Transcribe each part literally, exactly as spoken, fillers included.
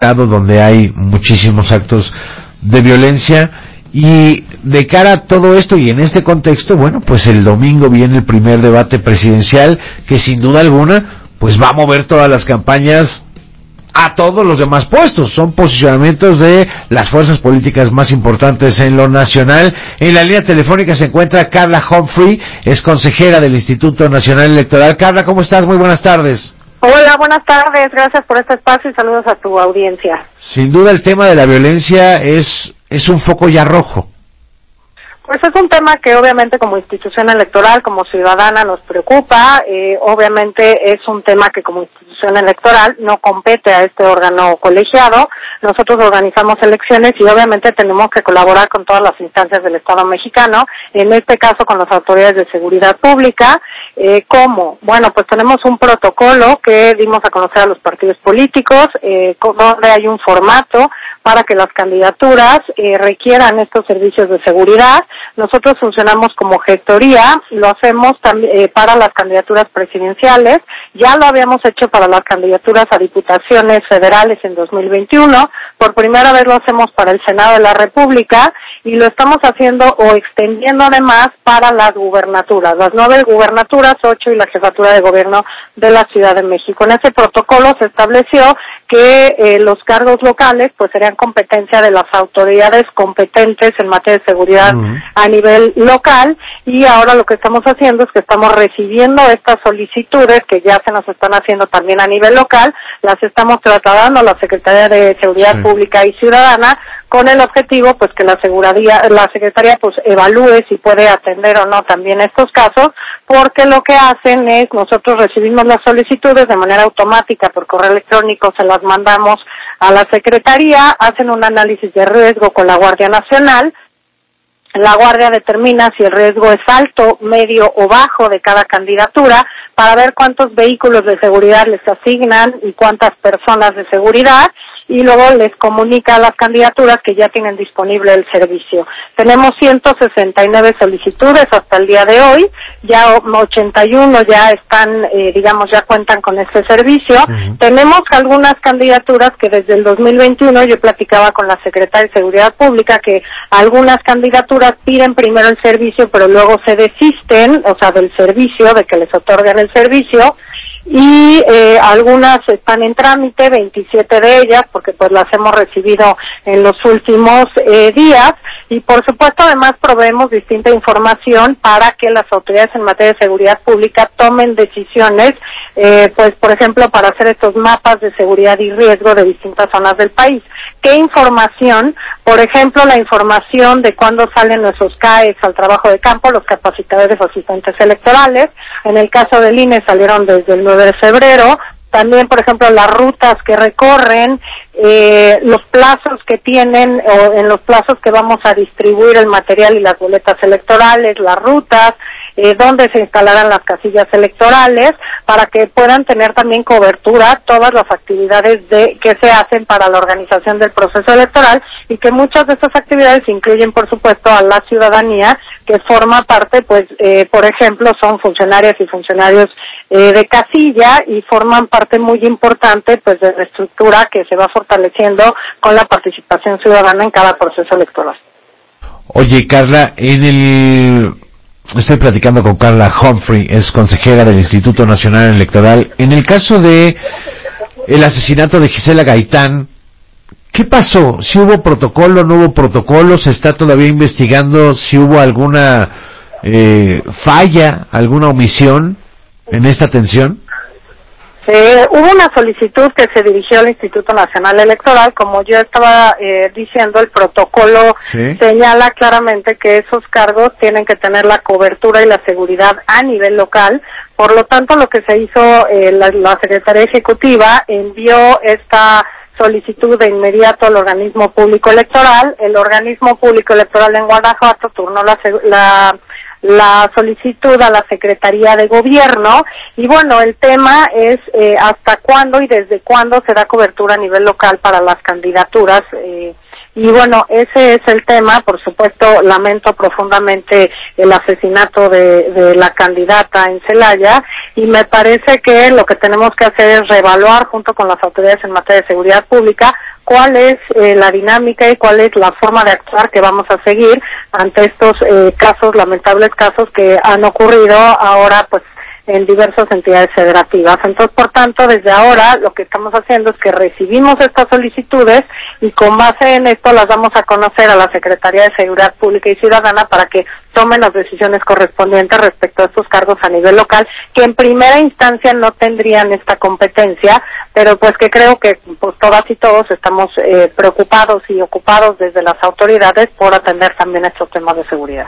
donde hay muchísimos actos de violencia. Y de cara a todo esto y en este contexto, bueno, pues el domingo viene el primer debate presidencial que sin duda alguna pues va a mover todas las campañas a todos los demás puestos. Son posicionamientos de las fuerzas políticas más importantes en lo nacional. En la línea telefónica se encuentra Carla Humphrey, es consejera del Instituto Nacional Electoral. Carla, ¿cómo estás? Muy buenas tardes. Hola, buenas tardes, gracias por este espacio y saludos a tu audiencia. Sin duda el tema de la violencia es, es un foco ya rojo. Pues es un tema que obviamente como institución electoral, como ciudadana nos preocupa, eh, obviamente es un tema que como institución electoral no compete a este órgano colegiado. Nosotros organizamos elecciones y obviamente tenemos que colaborar con todas las instancias del Estado mexicano, en este caso con las autoridades de seguridad pública. Eh, ¿Cómo? Bueno, pues tenemos un protocolo que dimos a conocer a los partidos políticos, eh, donde hay un formato para que las candidaturas eh, requieran estos servicios de seguridad. Nosotros funcionamos como gestoría, lo hacemos también eh, para las candidaturas presidenciales, ya lo habíamos hecho para las candidaturas a diputaciones federales en dos mil veintiuno, por primera vez lo hacemos para el Senado de la República y lo estamos haciendo o extendiendo además para las gubernaturas, las nueve gubernaturas, ocho y la jefatura de gobierno de la Ciudad de México. En ese protocolo se estableció que eh, los cargos locales pues serían competencia de las autoridades competentes en materia de seguridad uh-huh. a nivel local, y ahora lo que estamos haciendo es que estamos recibiendo estas solicitudes que ya se nos están haciendo también a nivel local, las estamos trasladando a la Secretaría de Seguridad sí. Pública y Ciudadana con el objetivo pues que la Secretaría, la Secretaría pues evalúe si puede atender o no también estos casos, porque lo que hacen es, nosotros recibimos las solicitudes de manera automática por correo electrónico, se las mandamos a la Secretaría, hacen un análisis de riesgo con la Guardia Nacional, la Guardia determina si el riesgo es alto, medio o bajo de cada candidatura para ver cuántos vehículos de seguridad les asignan y cuántas personas de seguridad, y luego les comunica a las candidaturas que ya tienen disponible el servicio. Tenemos ciento sesenta y nueve solicitudes hasta el día de hoy, ya ochenta y uno ya están, eh, digamos, ya cuentan con este servicio. Uh-huh. Tenemos algunas candidaturas que desde el dos mil veintiuno, yo platicaba con la Secretaria de Seguridad Pública, que algunas candidaturas piden primero el servicio, pero luego se desisten, o sea, del servicio, de que les otorgan el servicio, y eh, algunas están en trámite, veintisiete de ellas, porque pues las hemos recibido en los últimos eh, días, y por supuesto además proveemos distinta información para que las autoridades en materia de seguridad pública tomen decisiones, eh, pues por ejemplo para hacer estos mapas de seguridad y riesgo de distintas zonas del país. ¿Qué información? Por ejemplo, la información de cuándo salen nuestros C A E S al trabajo de campo, los capacitadores asistentes electorales. En el caso del I N E salieron desde el nueve de febrero. También, por ejemplo, las rutas que recorren, eh, los plazos que tienen, o en los plazos que vamos a distribuir el material y las boletas electorales, las rutas, eh, dónde se instalarán las casillas electorales, para que puedan tener también cobertura todas las actividades de que se hacen para la organización del proceso electoral, y que muchas de estas actividades incluyen, por supuesto, a la ciudadanía, que forma parte, pues, eh, por ejemplo, son funcionarias y funcionarios eh, de casilla, y forman parte muy importante, pues, de la estructura que se va fortaleciendo con la participación ciudadana en cada proceso electoral. Oye, Carla, en el... Estoy platicando con Carla Humphrey, es consejera del Instituto Nacional Electoral. En el caso de el asesinato de Gisela Gaitán, ¿qué pasó? ¿Si hubo protocolo, no hubo protocolo? ¿Se está todavía investigando si hubo alguna eh, falla, alguna omisión en esta atención? Eh, hubo una solicitud que se dirigió al Instituto Nacional Electoral. Como yo estaba eh, diciendo, el protocolo ¿sí? señala claramente que esos cargos tienen que tener la cobertura y la seguridad a nivel local. Por lo tanto, lo que se hizo, eh, la, la Secretaría Ejecutiva envió esta solicitud de inmediato al organismo público electoral. El organismo público electoral en Guanajuato turnó la, la la solicitud a la Secretaría de Gobierno, y bueno, el tema es eh, hasta cuándo y desde cuándo se da cobertura a nivel local para las candidaturas, eh, y bueno, ese es el tema. Por supuesto, lamento profundamente el asesinato de, de la candidata en Celaya, y me parece que lo que tenemos que hacer es reevaluar junto con las autoridades en materia de seguridad pública cuál es eh, la dinámica y cuál es la forma de actuar que vamos a seguir ante estos eh, casos, lamentables casos que han ocurrido ahora, pues, en diversas entidades federativas. Entonces, por tanto, desde ahora lo que estamos haciendo es que recibimos estas solicitudes y con base en esto las vamos a conocer a la Secretaría de Seguridad Pública y Ciudadana para que tomen las decisiones correspondientes respecto a estos cargos a nivel local, que en primera instancia no tendrían esta competencia, pero pues que creo que pues todas y todos estamos eh, preocupados y ocupados desde las autoridades por atender también estos temas de seguridad.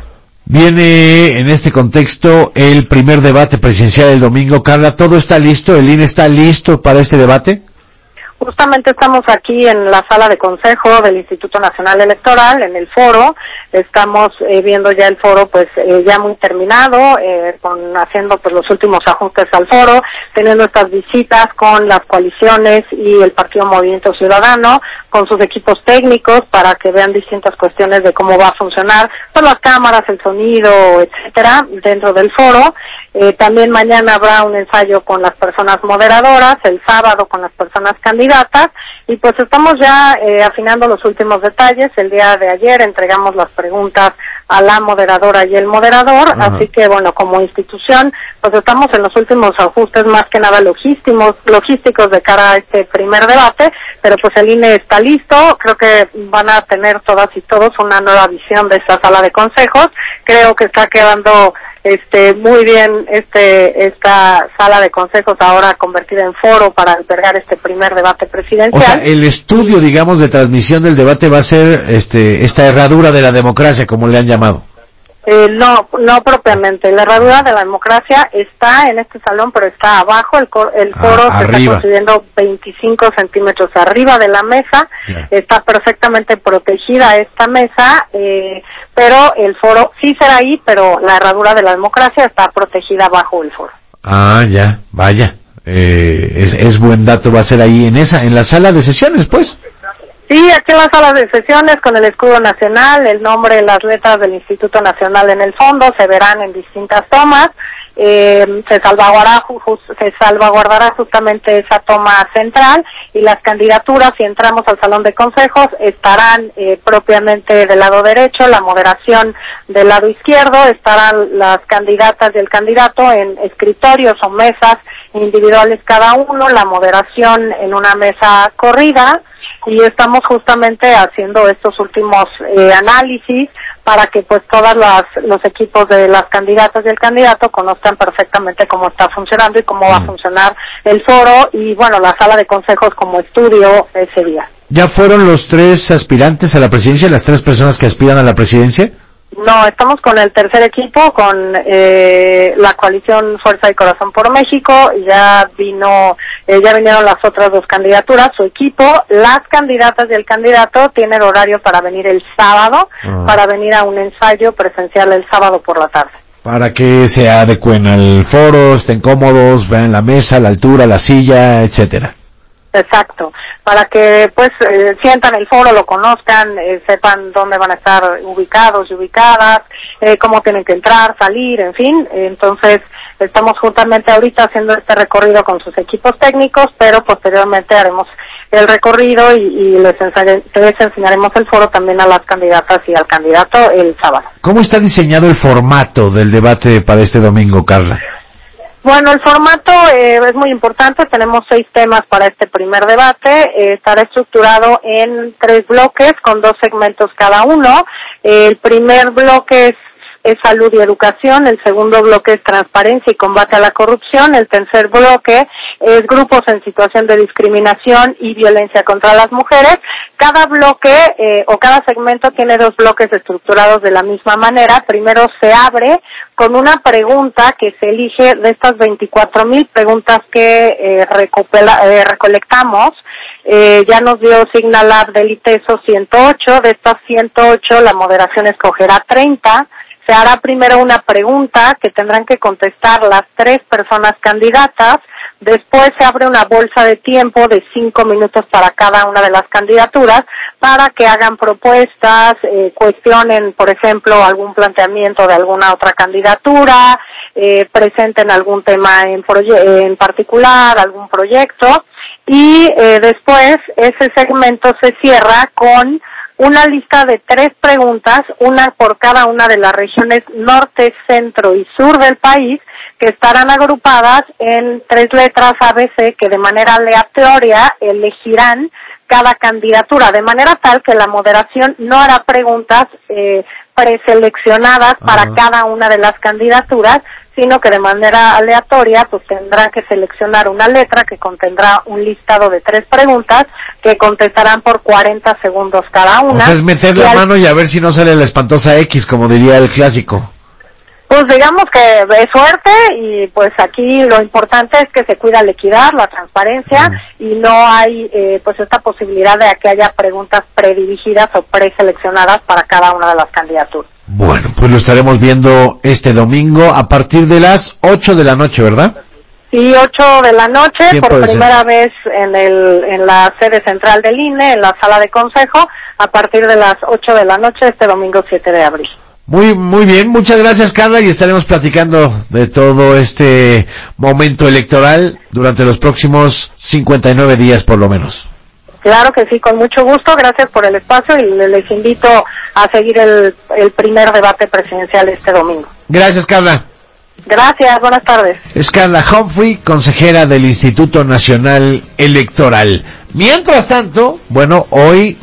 Viene en este contexto el primer debate presidencial el domingo. Carla, ¿todo está listo? ¿El I N E está listo para este debate? Justamente estamos aquí en la sala de consejo del Instituto Nacional Electoral, en el foro. Estamos eh, viendo ya el foro, pues, eh, ya muy terminado, eh, con haciendo pues los últimos ajustes al foro, teniendo estas visitas con las coaliciones y el Partido Movimiento Ciudadano, con sus equipos técnicos, para que vean distintas cuestiones de cómo va a funcionar, pues las cámaras, el sonido, etcétera, dentro del foro. Eh, también mañana habrá un ensayo con las personas moderadoras, el sábado con las personas candidatas, y pues estamos ya eh, afinando los últimos detalles. El día de ayer entregamos las preguntas a la moderadora y el moderador, uh-huh. Así que bueno, como institución, pues estamos en los últimos ajustes más que nada logísticos, logísticos de cara a este primer debate, pero pues el I N E está listo. Creo que van a tener todas y todos una nueva visión de esta sala de consejos. Creo que está quedando este muy bien este esta sala de consejos ahora convertida en foro para albergar este primer debate presidencial. O sea, el estudio, digamos, de transmisión del debate va a ser este esta herradura de la democracia, como le han llamado. Eh, no, no propiamente. La herradura de la democracia está en este salón, pero está abajo. El, cor, el foro ah, se arriba. Está construyendo veinticinco centímetros arriba de la mesa. Yeah. Está perfectamente protegida esta mesa, eh, pero el foro sí será ahí, pero la herradura de la democracia está protegida bajo el foro. Ah, ya, vaya. Eh, es, es buen dato, va a ser ahí en esa, en la sala de sesiones, pues. Sí, aquí en la sala de sesiones con el escudo nacional, el nombre, las letras del Instituto Nacional en el fondo, se verán en distintas tomas. Eh, se salvaguardará, just, se salvaguardará justamente esa toma central, y las candidaturas, si entramos al salón de consejos, estarán eh, propiamente del lado derecho, la moderación del lado izquierdo, estarán las candidatas y el candidato en escritorios o mesas individuales cada uno, la moderación en una mesa corrida, y estamos justamente haciendo estos últimos eh, análisis para que pues todos los equipos de las candidatas y el candidato conozcan perfectamente cómo está funcionando y cómo va a funcionar el foro y bueno, la sala de consejos como estudio ese día. ¿Ya fueron los tres aspirantes a la presidencia, las tres personas que aspiran a la presidencia? No, estamos con el tercer equipo, con eh, la coalición Fuerza y Corazón por México. Ya vino, eh, ya vinieron las otras dos candidaturas, su equipo. Las candidatas y el candidato tienen horario para venir el sábado, uh-huh. para venir a un ensayo presencial el sábado por la tarde. Para que se adecuen al foro, estén cómodos, vean la mesa, la altura, la silla, etcétera. Exacto, para que pues eh, sientan el foro, lo conozcan, eh, sepan dónde van a estar ubicados y ubicadas, eh, cómo tienen que entrar, salir, en fin. Entonces estamos justamente ahorita haciendo este recorrido con sus equipos técnicos, pero posteriormente haremos el recorrido y, y les, ensay- les enseñaremos el foro también a las candidatas y al candidato el sábado. ¿Cómo está diseñado el formato del debate para este domingo, Carla? Bueno, el formato eh, es muy importante. Tenemos seis temas para este primer debate. Eh, estará estructurado en tres bloques con dos segmentos cada uno. Eh, el primer bloque es, es salud y educación. El segundo bloque es transparencia y combate a la corrupción. El tercer bloque es grupos en situación de discriminación y violencia contra las mujeres. Cada bloque eh, o cada segmento tiene dos bloques estructurados de la misma manera. Primero se abre con una pregunta que se elige de estas veinticuatro mil preguntas que eh, recopila, eh, recolectamos. Eh, ya nos dio Signalab del ITESO ciento ocho. De estas ciento ocho, la moderación escogerá treinta. Se hará primero una pregunta que tendrán que contestar las tres personas candidatas. Después se abre una bolsa de tiempo de cinco minutos para cada una de las candidaturas para que hagan propuestas, eh, cuestionen, por ejemplo, algún planteamiento de alguna otra candidatura, eh, presenten algún tema en, proye- en particular, algún proyecto, y eh, después ese segmento se cierra con una lista de tres preguntas, una por cada una de las regiones norte, centro y sur del país, que estarán agrupadas en tres letras A B C que de manera aleatoria elegirán cada candidatura, de manera tal que la moderación no hará preguntas eh, preseleccionadas uh-huh. para cada una de las candidaturas, sino que de manera aleatoria pues tendrán que seleccionar una letra que contendrá un listado de tres preguntas que contestarán por cuarenta segundos cada una. O sea, es meter la al... mano y a ver si no sale la espantosa X, como diría el clásico. Pues digamos que es suerte y pues aquí lo importante es que se cuida la equidad, la transparencia mm. y no hay eh, pues esta posibilidad de que haya preguntas predirigidas o preseleccionadas para cada una de las candidaturas. Bueno, pues lo estaremos viendo este domingo a partir de las ocho de la noche, ¿verdad? Sí, ocho de la noche, por primera ser? vez en el en la sede central del I N E, en la sala de consejo, a partir de las ocho de la noche este domingo siete de abril. Muy, muy bien, muchas gracias Carla y estaremos platicando de todo este momento electoral durante los próximos cincuenta y nueve días por lo menos. Claro que sí, con mucho gusto, gracias por el espacio y les invito a seguir el, el primer debate presidencial este domingo. Gracias Carla. Gracias, buenas tardes. Es Carla Humphrey, consejera del Instituto Nacional Electoral. Mientras tanto, bueno, hoy